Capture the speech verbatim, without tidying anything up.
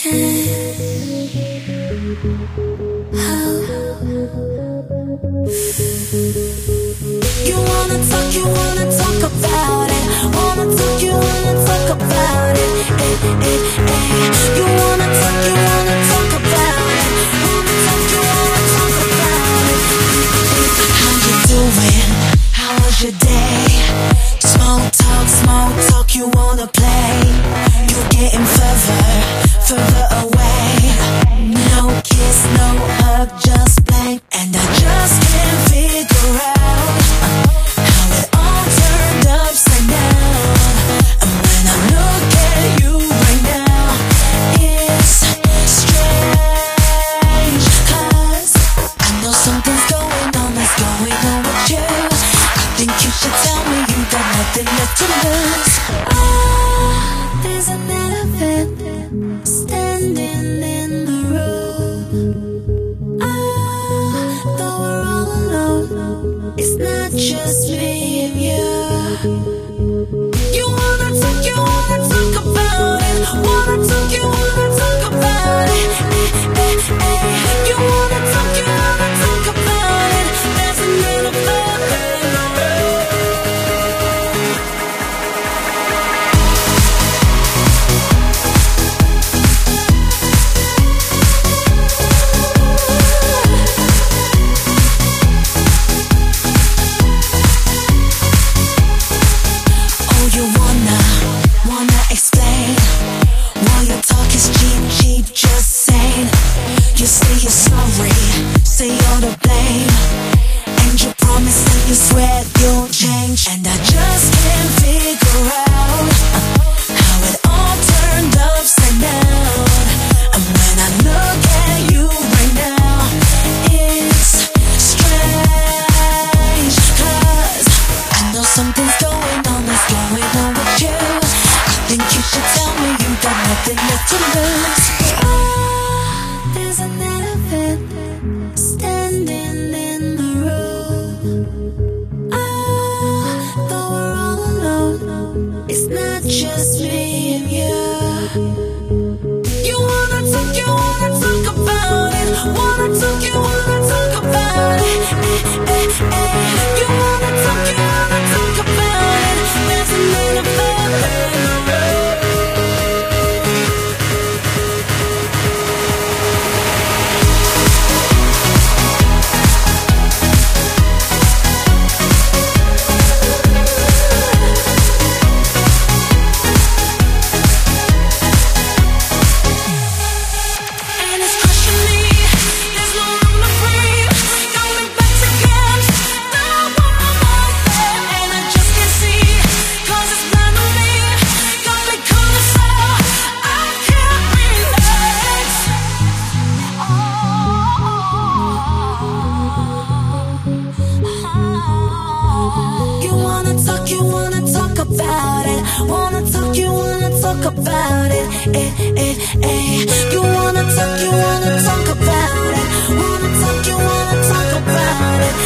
wanna talk, you wanna talk about it. Wanna talk, you wanna talk about it. Eh, eh, eh. You wanna talk, you wanna talk about it. Wanna talk, you wanna talk about it. How you doing? How was your day? Small talk, small talk, you wanna play. You're getting further, further away. No kiss, no hug, just blank. And I just can't figure out how it all turned upside down. And when I look at you right now, it's strange. Cause I know something's going on, that's going on with you. I think you should tell me you got nothing left to lose. Ah, there's an elephant standing in the room. Ah, though we're all alone, it's not just me and you. You wanna talk, you wanna talk about it. Wanna talk, you wanna talk about it. Eh, eh, eh. You wanna talk, you wanna talk about it. There's an elephant in the room. Oh, you wanna, wanna explain why your talk is cheap, cheap, just saying. You say you're sorry, say you're to blame, and you promise and you swear you'll change. And I just can't figure out how it all turned upside down. And when I look at you right now, it's strange. Cause I know something's going on, that's going on with you. I think you should tell me you got nothing left to lose. Ah, there's an elephant standing in the room. Ah, though we're all alone, it's not just me and you. You wanna talk, you wanna talk about it. Wanna talk, you wanna talk about it. Eh, eh, eh. You wanna talk, you wanna talk about it. There's an elephant in the room. And it's crushing me. There's no room to breathe. Got me back to camp. Now I want more there, and I just can't see. Cause it's blind on me. Got me cold as hell. I can't relax. You wanna talk, you wanna talk about it. Wanna talk, you wanna talk about it. Eh, eh, eh. You wanna talk, you wanna talk about it. Wanna talk, you wanna talk about it.